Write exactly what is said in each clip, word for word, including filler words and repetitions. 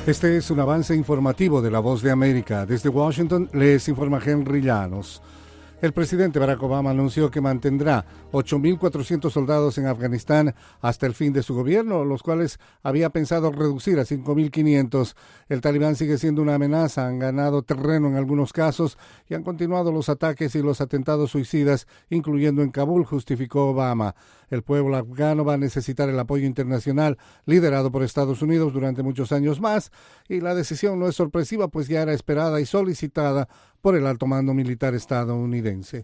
Este es un avance informativo de La Voz de América. Desde Washington les informa Henry Llanos. El presidente Barack Obama anunció que mantendrá ocho mil cuatrocientos soldados en Afganistán hasta el fin de su gobierno, los cuales había pensado reducir a cinco mil quinientos. El talibán sigue siendo una amenaza, han ganado terreno en algunos casos y han continuado los ataques y los atentados suicidas, incluyendo en Kabul, justificó Obama. El pueblo afgano va a necesitar el apoyo internacional liderado por Estados Unidos durante muchos años más, y la decisión no es sorpresiva, pues ya era esperada y solicitada por el alto mando militar estadounidense.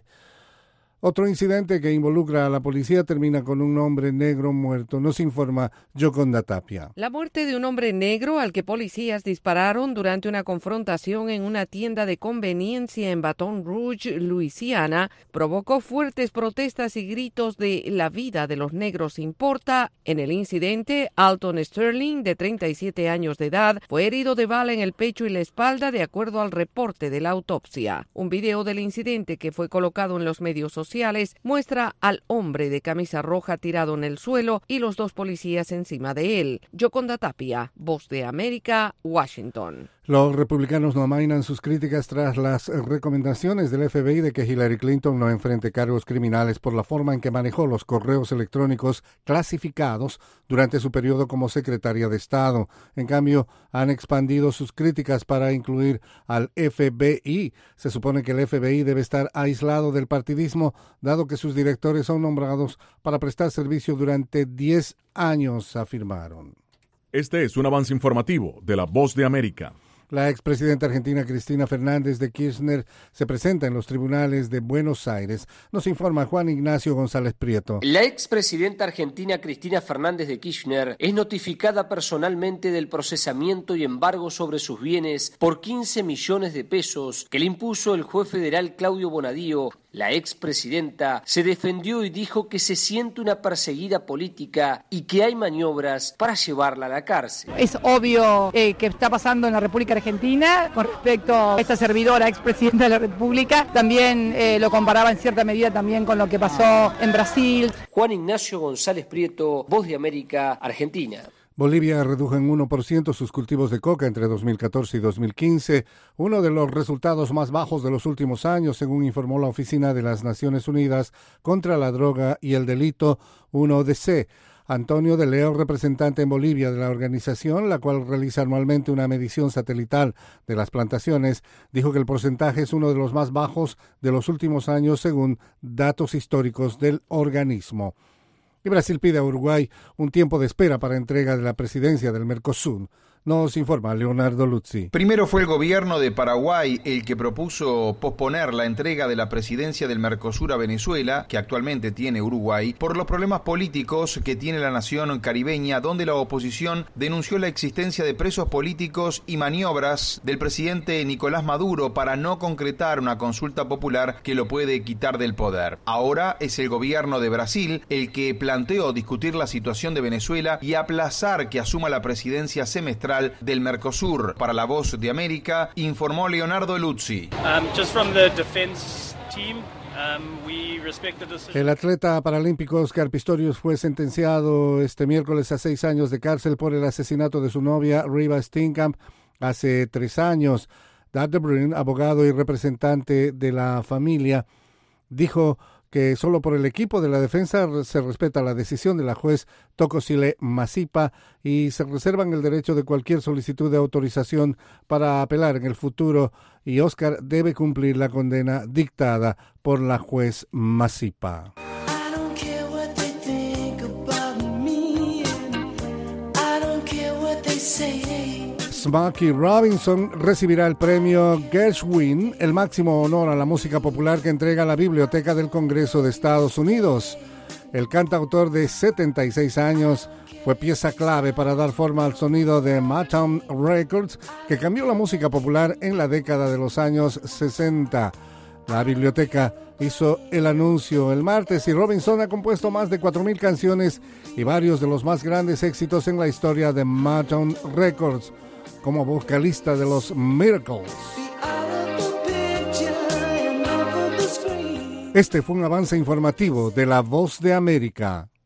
Otro incidente que involucra a la policía termina con un hombre negro muerto, nos informa Yoconda Tapia. La muerte de un hombre negro al que policías dispararon durante una confrontación en una tienda de conveniencia en Baton Rouge, Luisiana, provocó fuertes protestas y gritos de "la vida de los negros importa". En el incidente, Alton Sterling, de treinta y siete años de edad, fue herido de bala en el pecho y la espalda, de acuerdo al reporte de la autopsia. Un video del incidente que fue colocado en los medios sociales muestra al hombre de camisa roja tirado en el suelo y los dos policías encima de él. Yoconda Tapia, Voz de América, Washington. Los republicanos no amainan sus críticas tras las recomendaciones del F B I de que Hillary Clinton no enfrente cargos criminales por la forma en que manejó los correos electrónicos clasificados durante su periodo como secretaria de Estado. En cambio, han expandido sus críticas para incluir al F B I. Se supone que el F B I debe estar aislado del partidismo, dado que sus directores son nombrados para prestar servicio durante diez años, afirmaron. Este es un avance informativo de La Voz de América. La expresidenta argentina Cristina Fernández de Kirchner se presenta en los tribunales de Buenos Aires. Nos informa Juan Ignacio González Prieto. La expresidenta argentina Cristina Fernández de Kirchner es notificada personalmente del procesamiento y embargo sobre sus bienes por quince millones de pesos que le impuso el juez federal Claudio Bonadío. La expresidenta se defendió y dijo que se siente una perseguida política y que hay maniobras para llevarla a la cárcel. Es obvio eh, que está pasando en la República Argentina con respecto a esta servidora expresidenta de la República. También eh, lo comparaba en cierta medida también con lo que pasó en Brasil. Juan Ignacio González Prieto, Voz de América, Argentina. Bolivia redujo en uno por ciento sus cultivos de coca entre dos mil catorce y dos mil quince, uno de los resultados más bajos de los últimos años, según informó la Oficina de las Naciones Unidas contra la Droga y el Delito, uno D C. Antonio de Leo, representante en Bolivia de la organización, la cual realiza anualmente una medición satelital de las plantaciones, dijo que el porcentaje es uno de los más bajos de los últimos años, según datos históricos del organismo. Y Brasil pide a Uruguay un tiempo de espera para entrega de la presidencia del Mercosur. Nos informa Leonardo Luzzi. Primero fue el gobierno de Paraguay el que propuso posponer la entrega de la presidencia del Mercosur a Venezuela, que actualmente tiene Uruguay, por los problemas políticos que tiene la nación caribeña, donde la oposición denunció la existencia de presos políticos y maniobras del presidente Nicolás Maduro para no concretar una consulta popular que lo puede quitar del poder. Ahora es el gobierno de Brasil el que planteó discutir la situación de Venezuela y aplazar que asuma la presidencia semestral del Mercosur. Para La Voz de América, informó Leonardo Luzzi. Um, just from the defense team. Um, we respect the decision. El atleta paralímpico Oscar Pistorius fue sentenciado este miércoles a seis años de cárcel por el asesinato de su novia Riva Steenkamp hace tres años. Dad de Bruin, abogado y representante de la familia, dijo que solo por el equipo de la defensa se respeta la decisión de la juez Tocosile Masipa y se reservan el derecho de cualquier solicitud de autorización para apelar en el futuro, y Oscar debe cumplir la condena dictada por la juez Masipa. Smokey Robinson recibirá el premio Gershwin, el máximo honor a la música popular que entrega la Biblioteca del Congreso de Estados Unidos. El cantautor de setenta y seis años fue pieza clave para dar forma al sonido de Motown Records, que cambió la música popular en la década de los años sesenta. La biblioteca hizo el anuncio el martes y Robinson ha compuesto más de cuatro mil canciones y varios de los más grandes éxitos en la historia de Motown Records, como vocalista de los Miracles. Este fue un avance informativo de La Voz de América.